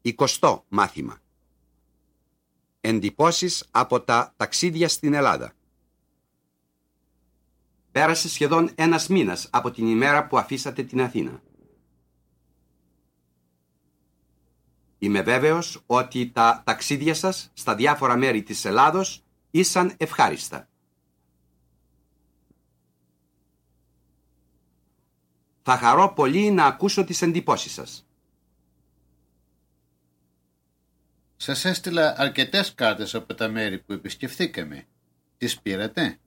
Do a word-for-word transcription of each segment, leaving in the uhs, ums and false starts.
Εικοστό μάθημα. Εντυπώσεις από τα ταξίδια στην Ελλάδα. Πέρασε σχεδόν ένας μήνας από την ημέρα που αφήσατε την Αθήνα. Είμαι βέβαιος ότι τα ταξίδια σας στα διάφορα μέρη της Ελλάδος ήσαν ευχάριστα. Θα χαρώ πολύ να ακούσω τις εντυπώσεις σας. Σας έστειλα αρκετές κάρτες από τα μέρη που επισκεφθήκαμε. Τις πήρατε?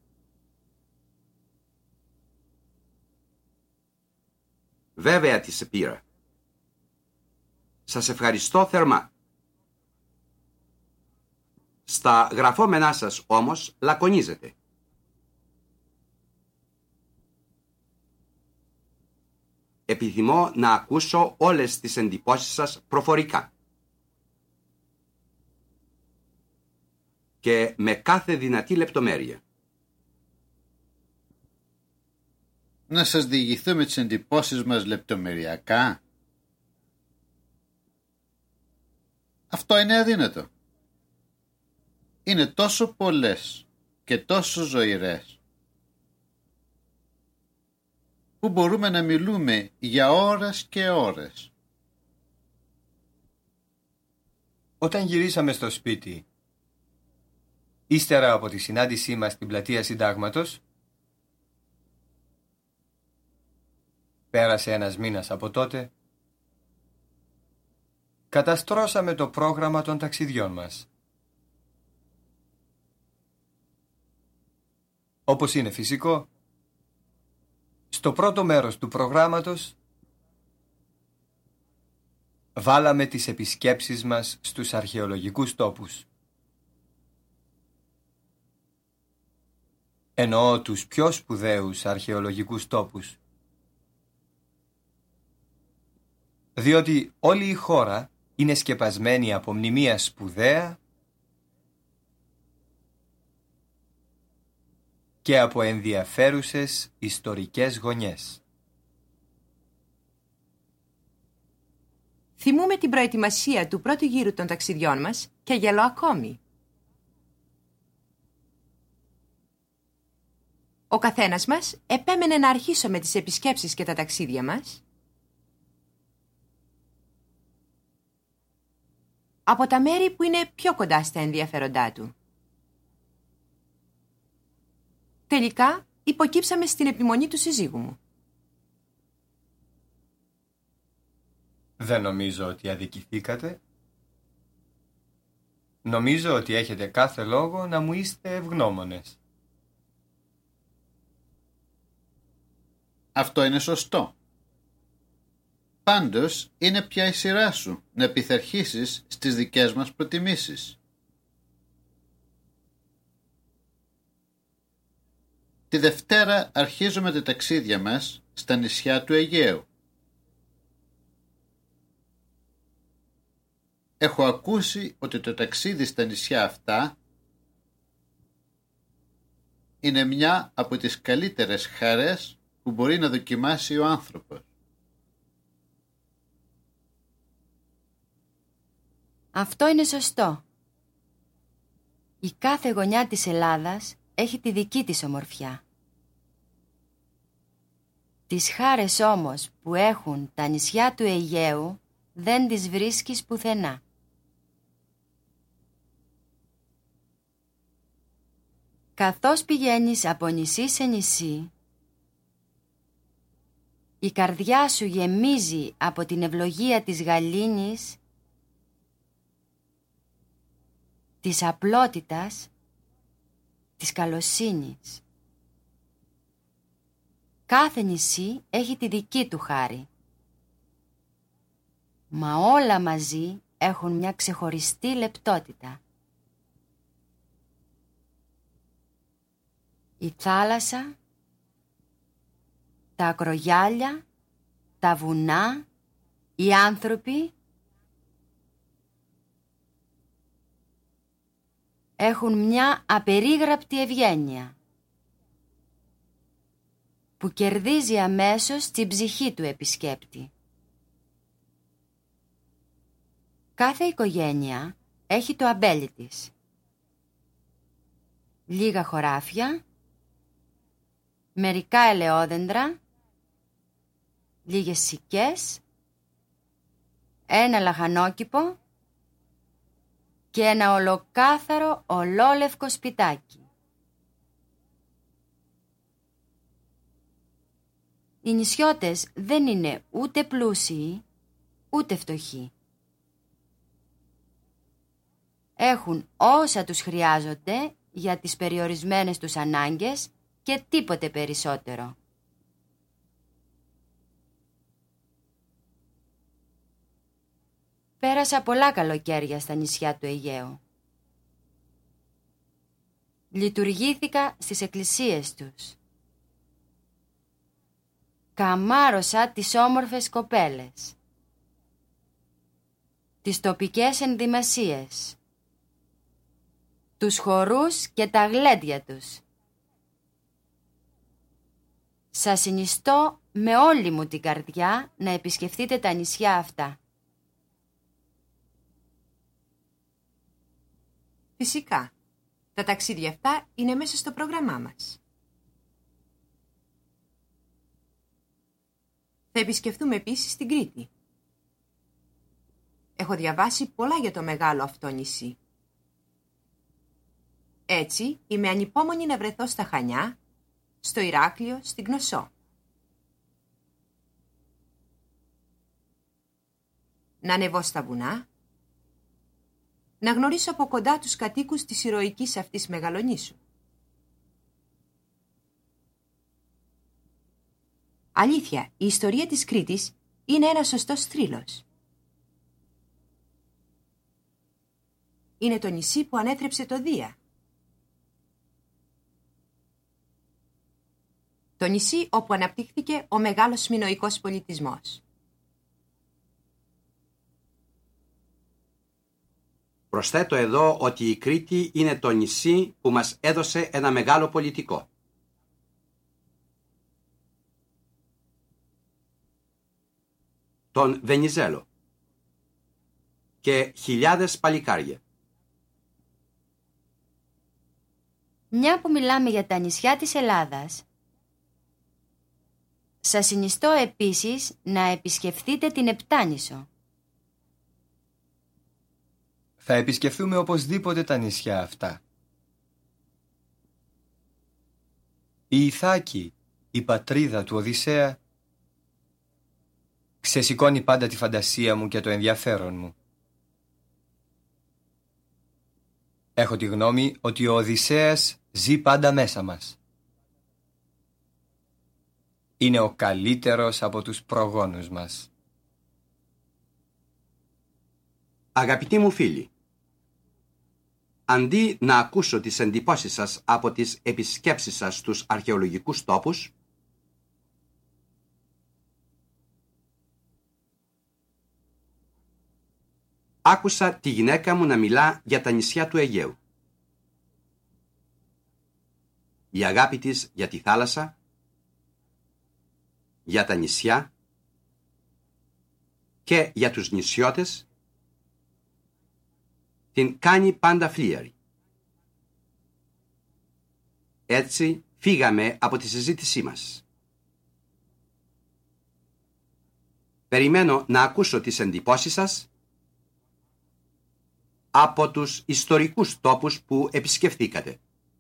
Βέβαια τις πήρα. Σας ευχαριστώ θερμά. Στα γραφόμενά σας όμως λακωνίζετε. Επιθυμώ να ακούσω όλες τις εντυπώσεις σας προφορικά. Και με κάθε δυνατή λεπτομέρεια. Να σας διηγηθούμε τις εντυπώσεις μας λεπτομεριακά. Αυτό είναι αδύνατο. Είναι τόσο πολλές και τόσο ζωηρές που μπορούμε να μιλούμε για ώρες και ώρες. Όταν γυρίσαμε στο σπίτι, ύστερα από τη συνάντησή μας στην πλατεία Συντάγματος, πέρασε ένας μήνας από τότε, καταστρώσαμε το πρόγραμμα των ταξιδιών μας. Όπως είναι φυσικό, στο πρώτο μέρος του προγράμματος βάλαμε τις επισκέψεις μας στους αρχαιολογικούς τόπους. Εννοώ τους πιο σπουδαίους αρχαιολογικούς τόπους. Διότι όλη η χώρα είναι σκεπασμένη από μνημεία σπουδαία και από ενδιαφέρουσες ιστορικές γωνιές. Θυμούμε την προετοιμασία του πρώτου γύρου των ταξιδιών μας και γελώ ακόμη. Ο καθένας μας επέμενε να αρχίσουμε τις επισκέψεις και τα ταξίδια μας από τα μέρη που είναι πιο κοντά στα ενδιαφέροντά του. Τελικά υποκύψαμε στην επιμονή του συζύγου μου. Δεν νομίζω ότι αδικηθήκατε. Νομίζω ότι έχετε κάθε λόγο να μου είστε ευγνώμονες. Αυτό είναι σωστό. Πάντως είναι πια η σειρά σου να πειθαρχήσεις στις δικές μας προτιμήσεις. Τη Δευτέρα αρχίζουμε τα ταξίδια μας στα νησιά του Αιγαίου. Έχω ακούσει ότι το ταξίδι στα νησιά αυτά είναι μια από τις καλύτερες χαρές που μπορεί να δοκιμάσει ο άνθρωπος. Αυτό είναι σωστό. Η κάθε γωνιά της Ελλάδας έχει τη δική της ομορφιά. Τις χάρες όμως που έχουν τα νησιά του Αιγαίου δεν τις βρίσκεις πουθενά. Καθώς πηγαίνεις από νησί σε νησί, η καρδιά σου γεμίζει από την ευλογία της γαλήνης, της απλότητας, της καλοσύνης. Κάθε νησί έχει τη δική του χάρη, μα όλα μαζί έχουν μια ξεχωριστή λεπτότητα. Η θάλασσα, τα ακρογιάλια, τα βουνά, οι άνθρωποι έχουν μια απερίγραπτη ευγένεια που κερδίζει αμέσως την ψυχή του επισκέπτη. Κάθε οικογένεια έχει το αμπέλι της. Λίγα χωράφια, μερικά ελαιόδεντρα, λίγες σικές, ένα λαχανόκηπο και ένα ολοκάθαρο ολόλευκο σπιτάκι. Οι νησιώτες δεν είναι ούτε πλούσιοι, ούτε φτωχοί. Έχουν όσα τους χρειάζονται για τις περιορισμένες τους ανάγκες και τίποτε περισσότερο. Πέρασα πολλά καλοκαίρια στα νησιά του Αιγαίου. Λειτουργήθηκα στις εκκλησίες τους. Καμάρωσα τις όμορφες κοπέλες, τις τοπικές ενδυμασίες, τους χορούς και τα γλέντια τους. Σας συνιστώ με όλη μου την καρδιά να επισκεφτείτε τα νησιά αυτά. Φυσικά, τα ταξίδια αυτά είναι μέσα στο πρόγραμμά μας. Θα επισκεφτούμε επίσης την Κρήτη. Έχω διαβάσει πολλά για το μεγάλο αυτό νησί. Έτσι, είμαι ανυπόμονη να βρεθώ στα Χανιά, στο Ηράκλειο, στην Κνωσό. Να ανεβώ στα βουνά, να γνωρίσω από κοντά τους κατοίκους της ηρωικής αυτής μεγαλονήσου. Αλήθεια, η ιστορία της Κρήτης είναι ένας σωστός θρύλος. Είναι το νησί που ανέτρεψε το Δία. Το νησί όπου αναπτύχθηκε ο μεγάλος μινωικός πολιτισμός. Προσθέτω εδώ ότι η Κρήτη είναι το νησί που μας έδωσε ένα μεγάλο πολιτικό. Τον Βενιζέλο και χιλιάδες παλικάρια. Μια που μιλάμε για τα νησιά της Ελλάδας, σας συνιστώ επίσης να επισκεφθείτε την Επτάνησο. Θα επισκεφθούμε οπωσδήποτε τα νησιά αυτά. Η Ιθάκη, η πατρίδα του Οδυσσέα, ξεσηκώνει πάντα τη φαντασία μου και το ενδιαφέρον μου. Έχω τη γνώμη ότι ο Οδυσσέας ζει πάντα μέσα μας. Είναι ο καλύτερος από τους προγόνους μας. Αγαπητοί μου φίλοι, αντί να ακούσω τις εντυπώσεις σας από τις επισκέψεις σας στους αρχαιολογικούς τόπους, άκουσα τη γυναίκα μου να μιλά για τα νησιά του Αιγαίου. Η αγάπη της για τη θάλασσα, για τα νησιά και για τους νησιώτες την κάνει πάντα φλίαρη. Έτσι φύγαμε από τη συζήτησή μας. Περιμένω να ακούσω τις εντυπώσεις σας από τους ιστορικούς τόπους που επισκεφθήκατε.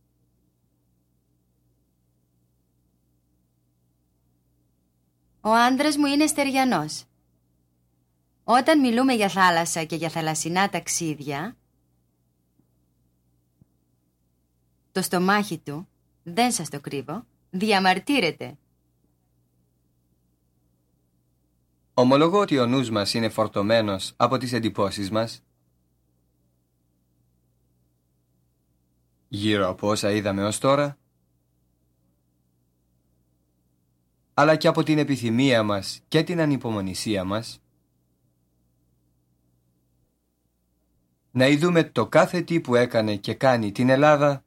Ο άντρας μου είναι στεριανός. Όταν μιλούμε για θάλασσα και για θαλασσινά ταξίδια, το στομάχι του, δεν σας το κρύβω, διαμαρτύρεται. Ομολογώ ότι ο νους μας είναι φορτωμένος από τις εντυπώσεις μας. Γύρω από όσα είδαμε ως τώρα, αλλά και από την επιθυμία μας και την ανυπομονησία μας, να ειδούμε το κάθε τι που έκανε και κάνει την Ελλάδα,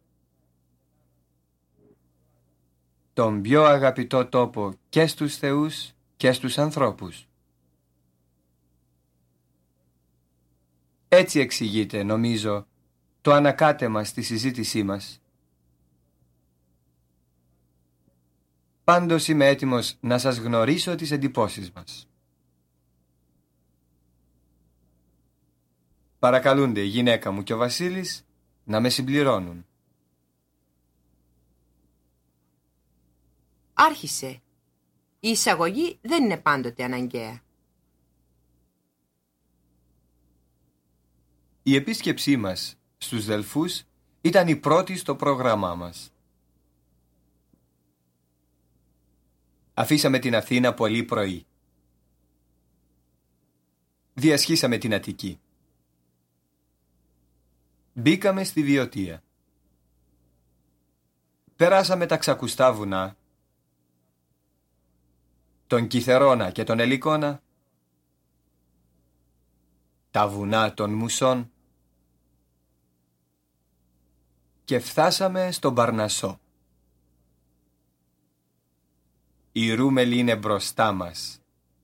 τον πιο αγαπητό τόπο και στους θεούς και στους ανθρώπους. Έτσι εξηγείται, νομίζω, το ανακάτεμα στη συζήτησή μας. Πάντως είμαι έτοιμος να σας γνωρίσω τις εντυπώσεις μας. Παρακαλούνται η γυναίκα μου και ο Βασίλης να με συμπληρώνουν. Άρχισε. Η εισαγωγή δεν είναι πάντοτε αναγκαία. Η επίσκεψή μας στους Δελφούς ήταν η πρώτη στο πρόγραμμά μας. Αφήσαμε την Αθήνα πολύ πρωί. Διασχίσαμε την Αττική. Μπήκαμε στη Βιωτία. Περάσαμε τα ξακουστά βουνά, τον Κιθερώνα και τον Ελικόνα, τα βουνά των Μουσών και φτάσαμε στον Παρνασσό. Η Ρούμελη είναι μπροστά μας,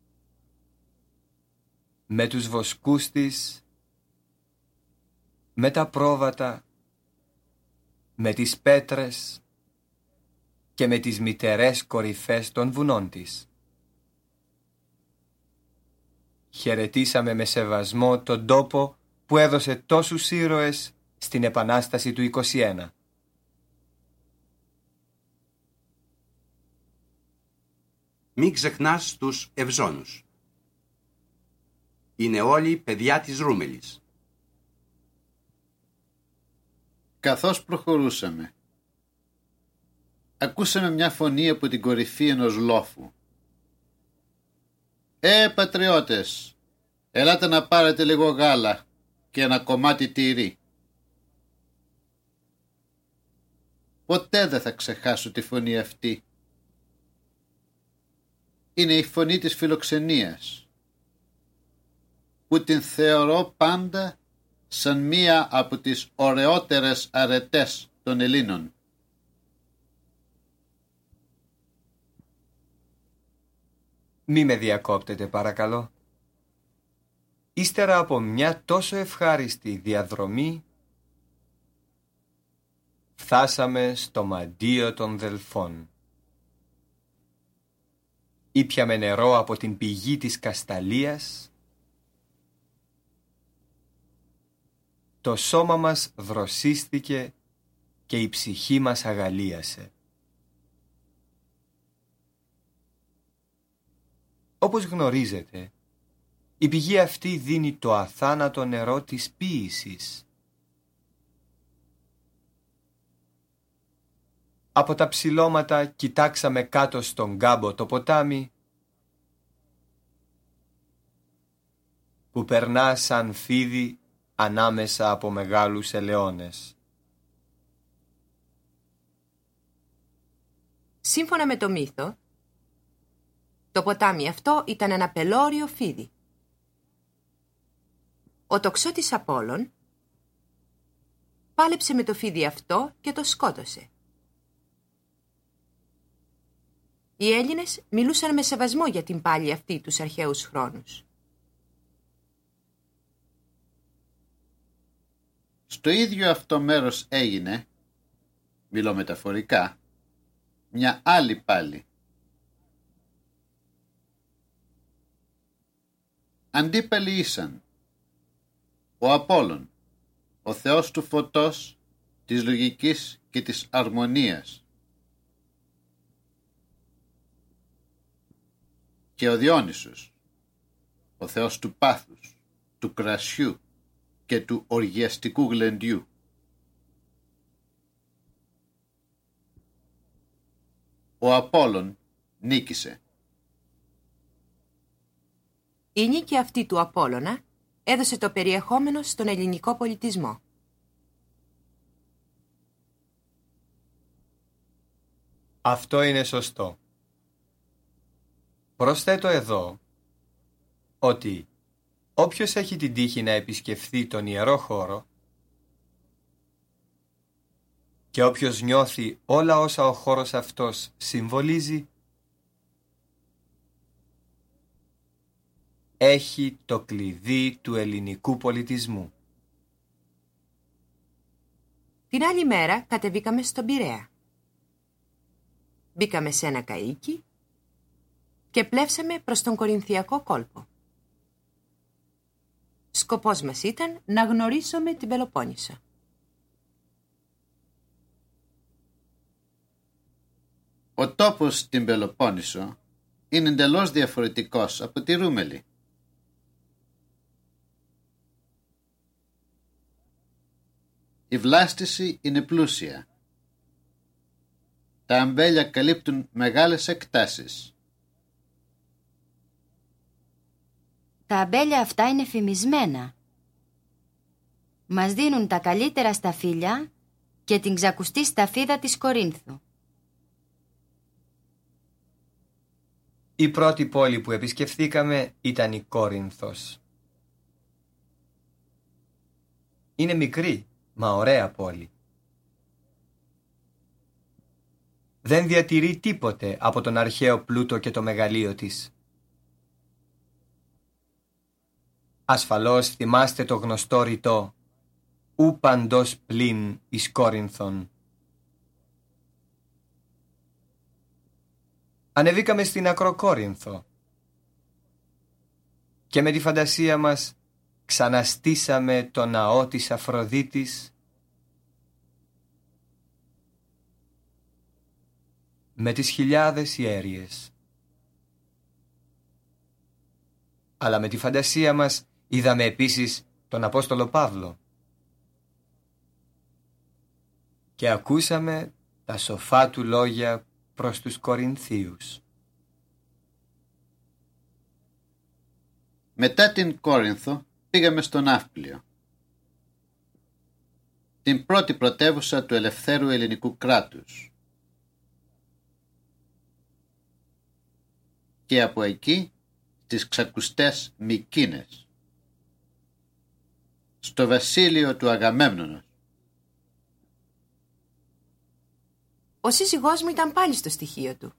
με τους βοσκούς της, με τα πρόβατα, με τις πέτρες και με τις μυτερές κορυφές των βουνών της. Χαιρετήσαμε με σεβασμό τον τόπο που έδωσε τόσους ήρωες στην Επανάσταση του είκοσι ένα. Μην ξεχνάς τους Ευζώνους. Είναι όλοι παιδιά της Ρούμελης. Καθώς προχωρούσαμε, ακούσαμε μια φωνή από την κορυφή ενός λόφου. «Ε, πατριώτες, ελάτε να πάρετε λίγο γάλα και ένα κομμάτι τυρί». Ποτέ δεν θα ξεχάσω τη φωνή αυτή. Είναι η φωνή της φιλοξενίας, που την θεωρώ πάντα σαν μία από τις ωραιότερες αρετές των Ελλήνων. Μη με διακόπτετε παρακαλώ. Ύστερα από μια τόσο ευχάριστη διαδρομή, φτάσαμε στο μαντίο των Δελφών. Ήπιαμε νερό από την πηγή της Κασταλίας. Το σώμα μας δροσίστηκε και η ψυχή μας αγαλίασε. Όπως γνωρίζετε, η πηγή αυτή δίνει το αθάνατο νερό της ποίησης. Από τα ψηλώματα κοιτάξαμε κάτω στον κάμπο το ποτάμι που περνά σαν φίδι ανάμεσα από μεγάλους ελαιώνες. Σύμφωνα με το μύθο, το ποτάμι αυτό ήταν ένα πελώριο φίδι. Ο τοξότης Απόλλων πάλεψε με το φίδι αυτό και το σκότωσε. Οι Έλληνες μιλούσαν με σεβασμό για την πάλη αυτή τους αρχαίους χρόνους. Στο ίδιο αυτό μέρος έγινε, μιλώ μεταφορικά, μια άλλη πάλη. Αντίπαλοι ήσαν ο Απόλλων, ο θεός του φωτός, της λογικής και της αρμονίας, και ο Διόνυσος, ο θεός του πάθους, του κρασιού και του οργιαστικού γλεντιού. Ο Απόλλων νίκησε. Η νίκη αυτή του Απόλλωνα έδωσε το περιεχόμενο στον ελληνικό πολιτισμό. Αυτό είναι σωστό. Προσθέτω εδώ ότι όποιος έχει την τύχη να επισκεφθεί τον ιερό χώρο και όποιος νιώθει όλα όσα ο χώρος αυτός συμβολίζει, έχει το κλειδί του ελληνικού πολιτισμού. Την άλλη μέρα κατεβήκαμε στον Πειραιά. Μπήκαμε σε ένα καΐκι και πλεύσαμε προς τον Κορινθιακό κόλπο. Σκοπός μας ήταν να γνωρίσουμε την Πελοπόννησο. Ο τόπος στην Πελοπόννησο είναι εντελώς διαφορετικός από τη Ρούμελη. Η βλάστηση είναι πλούσια. Τα αμπέλια καλύπτουν μεγάλες εκτάσεις. Τα αμπέλια αυτά είναι φημισμένα. Μας δίνουν τα καλύτερα σταφύλια και την ξακουστή σταφίδα της Κορίνθου. Η πρώτη πόλη που επισκεφθήκαμε ήταν η Κόρινθος. Είναι μικρή, μα ωραία πόλη. Δεν διατηρεί τίποτε από τον αρχαίο πλούτο και το μεγαλείο της. Ασφαλώς θυμάστε το γνωστό ρητό «Ου παντός πλην εις Κόρινθον». Ανεβήκαμε στην Ακροκόρινθο και με τη φαντασία μας ξαναστήσαμε το ναό της Αφροδίτης με τις χιλιάδες ιέριες. Αλλά με τη φαντασία μας είδαμε επίσης τον Απόστολο Παύλο και ακούσαμε τα σοφά του λόγια προς τους Κορινθίους. Μετά την Κόρινθο πήγαμε στο Ναύπλιο, την πρώτη πρωτεύουσα του ελευθέρου ελληνικού κράτους. Και από εκεί τις ξακουστές Μικίνες, στο βασίλειο του Αγαμέμνονος. Ο σύζυγός μου ήταν πάλι στο στοιχείο του.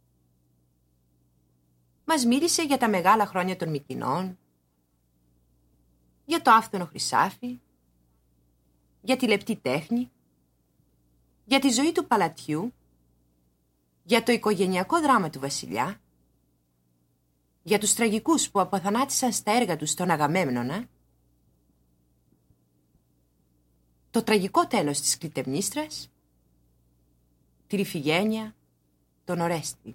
Μας μίλησε για τα μεγάλα χρόνια των Μικηνών, για το άφθονο χρυσάφι, για τη λεπτή τέχνη, για τη ζωή του παλατιού, για το οικογενειακό δράμα του βασιλιά, για τους τραγικούς που αποθανάτησαν στα έργα τους τον Αγαμέμνονα, το τραγικό τέλος της Κλητεμνίστρας, τη Ρηφηγένεια, τον Ορέστη.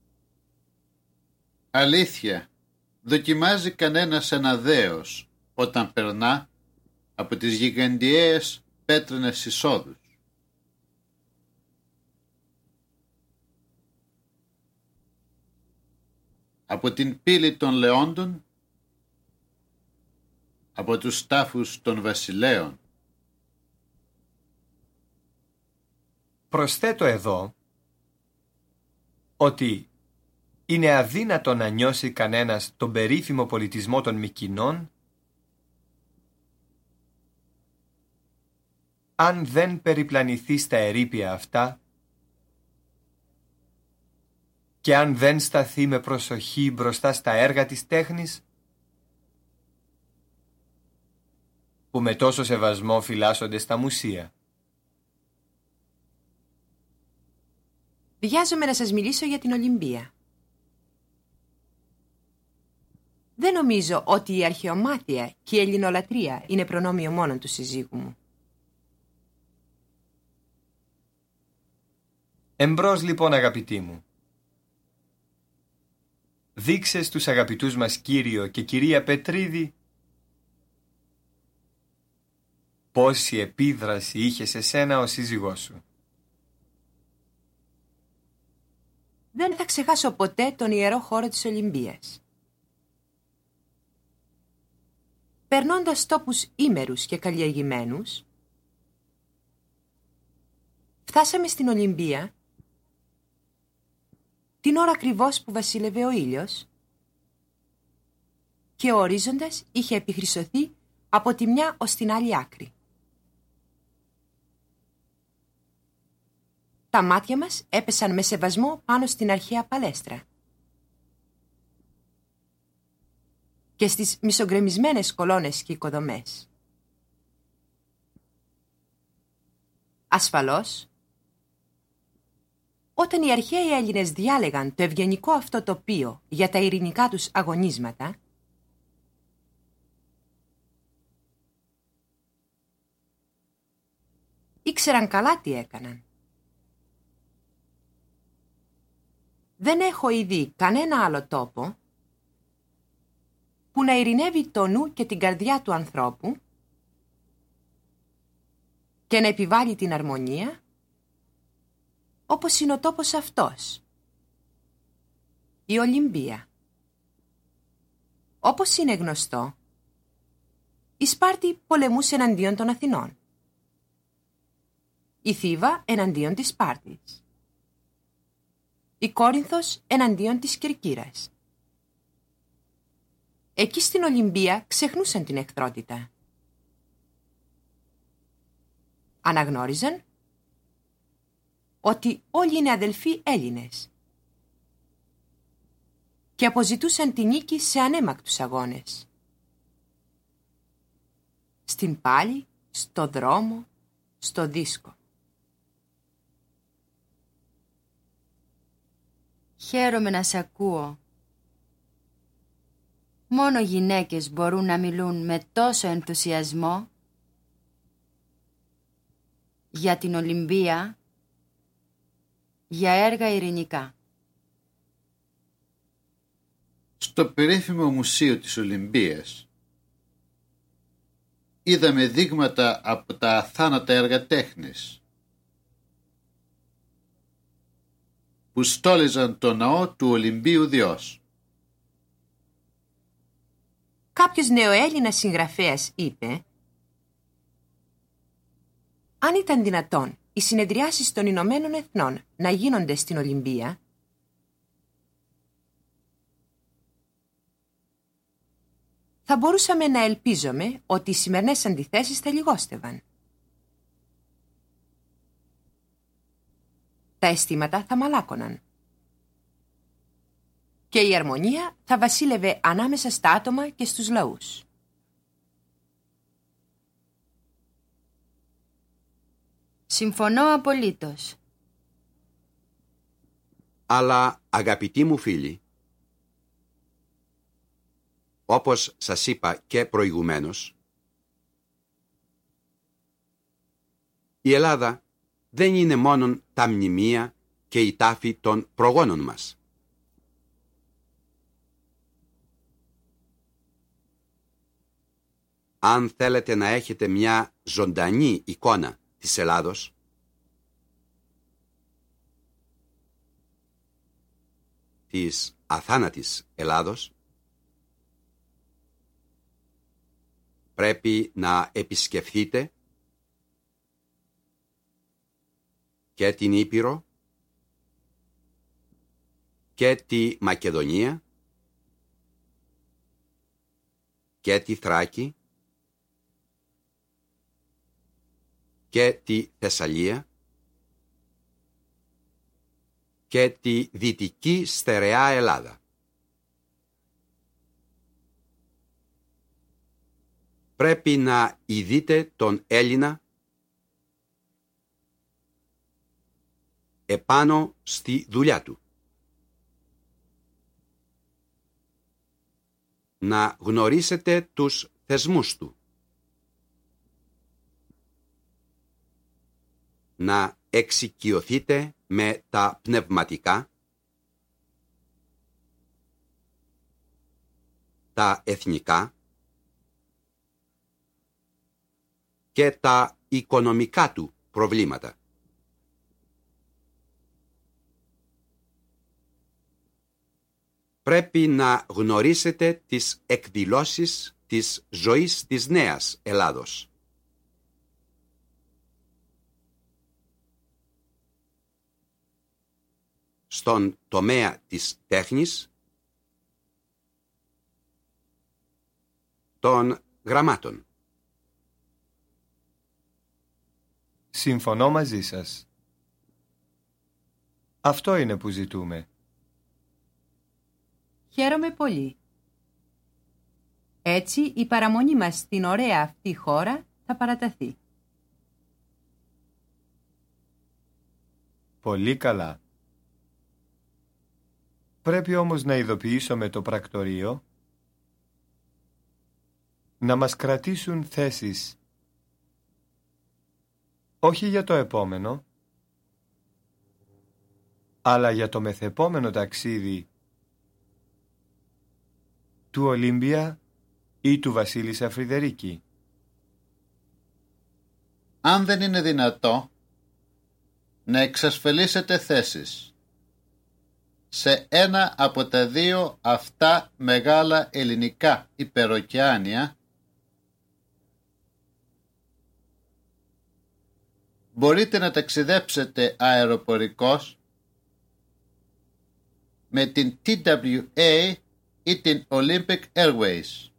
Αλήθεια, δοκιμάζει κανένας ένα δέος όταν περνά από τις γιγαντιαίες πέτρινες εισόδους. Από την πύλη των Λεόντων, από τους τάφους των βασιλέων. Προσθέτω εδώ ότι είναι αδύνατο να νιώσει κανένας τον περίφημο πολιτισμό των Μικηνών αν δεν περιπλανηθεί στα ερείπια αυτά και αν δεν σταθεί με προσοχή μπροστά στα έργα της τέχνης που με τόσο σεβασμό φυλάσσονται στα μουσεία. Βιάζομαι να σας μιλήσω για την Ολυμπία. Δεν νομίζω ότι η αρχαιομάθεια και η ελληνολατρεία είναι προνόμιο μόνον του συζύγου μου. Εμπρός λοιπόν αγαπητοί μου. Δείξε στους αγαπητούς μας Κύριο και Κυρία Πετρίδη πόση επίδραση είχε σε σένα ο σύζυγός σου. Δεν θα ξεχάσω ποτέ τον ιερό χώρο της Ολυμπίας. Περνώντας τόπους ήμερους και καλλιεργημένους, φτάσαμε στην Ολυμπία την ώρα ακριβώς που βασίλευε ο ήλιος και ο ορίζοντας είχε επιχρυσωθεί από τη μια ως την άλλη άκρη. Τα μάτια μας έπεσαν με σεβασμό πάνω στην αρχαία παλέστρα και στις μισογκρεμισμένες κολόνες και οικοδομές. Ασφαλώς, όταν οι αρχαίοι Έλληνες διάλεγαν το ευγενικό αυτό τοπίο για τα ειρηνικά τους αγωνίσματα, ήξεραν καλά τι έκαναν. Δεν έχω ήδη κανένα άλλο τόπο που να ειρηνεύει το νου και την καρδιά του ανθρώπου και να επιβάλλει την αρμονία, όπως είναι ο τόπος αυτός, η Ολυμπία. Όπως είναι γνωστό, η Σπάρτη πολεμούσε εναντίον των Αθηνών, η Θήβα εναντίον της Σπάρτης, η Κόρινθος εναντίον της Κερκύρας. Εκεί στην Ολυμπία ξεχνούσαν την εχθρότητα. Αναγνώριζαν ότι όλοι είναι αδελφοί Έλληνες και αποζητούσαν τη νίκη σε ανέμακτους αγώνες. Στην πάλη, στο δρόμο, στο δίσκο. Χαίρομαι να σ' ακούω. Μόνο γυναίκες μπορούν να μιλούν με τόσο ενθουσιασμό για την Ολυμπία, για έργα ειρηνικά. Στο περίφημο μουσείο της Ολυμπίας είδαμε δείγματα από τα αθάνατα έργα τέχνης που στόλιζαν το ναό του Ολυμπίου Διός. Κάποιος νεοέλληνας συγγραφέας είπε: αν ήταν δυνατόν οι συνεδριάσεις των Ηνωμένων Εθνών να γίνονται στην Ολυμπία, θα μπορούσαμε να ελπίζουμε ότι οι σημερινές αντιθέσεις θα λιγόστευαν. Τα αισθήματα θα μαλάκωναν και η αρμονία θα βασίλευε ανάμεσα στα άτομα και στους λαούς. Συμφωνώ απολύτως. Αλλά, αγαπητοί μου φίλοι, όπως σας είπα και προηγουμένως, η Ελλάδα δεν είναι μόνον τα μνημεία και η τάφη των προγόνων μας. Αν θέλετε να έχετε μια ζωντανή εικόνα της Ελλάδος, της αθάνατης Ελλάδος, πρέπει να επισκεφθείτε και την Ήπειρο και τη Μακεδονία και τη Θράκη και τη Θεσσαλία και τη δυτική στερεά Ελλάδα. Πρέπει να ειδείτε τον Έλληνα επάνω στη δουλειά του. Να γνωρίσετε τους θεσμούς του. Να εξοικειωθείτε με τα πνευματικά, τα εθνικά και τα οικονομικά του προβλήματα. Πρέπει να γνωρίσετε τις εκδηλώσεις της ζωής της νέας Ελλάδος. Στον τομέα της τέχνης, των γραμμάτων. Συμφωνώ μαζί σας. Αυτό είναι που ζητούμε. Χαίρομαι πολύ. Έτσι η παραμονή μας στην ωραία αυτή χώρα θα παραταθεί. Πολύ καλά. Πρέπει όμως να ειδοποιήσω με το πρακτορείο να μας κρατήσουν θέσεις όχι για το επόμενο, αλλά για το μεθεπόμενο ταξίδι του Ολύμπια ή του Βασίλισσα Φρυδερίκη. Αν δεν είναι δυνατό, να εξασφαλίσετε θέσεις σε ένα από τα δύο αυτά μεγάλα ελληνικά υπεροκεάνια, μπορείτε να ταξιδέψετε αεροπορικώς με την τι ντάμπλιου έι ή την Olympic Airways.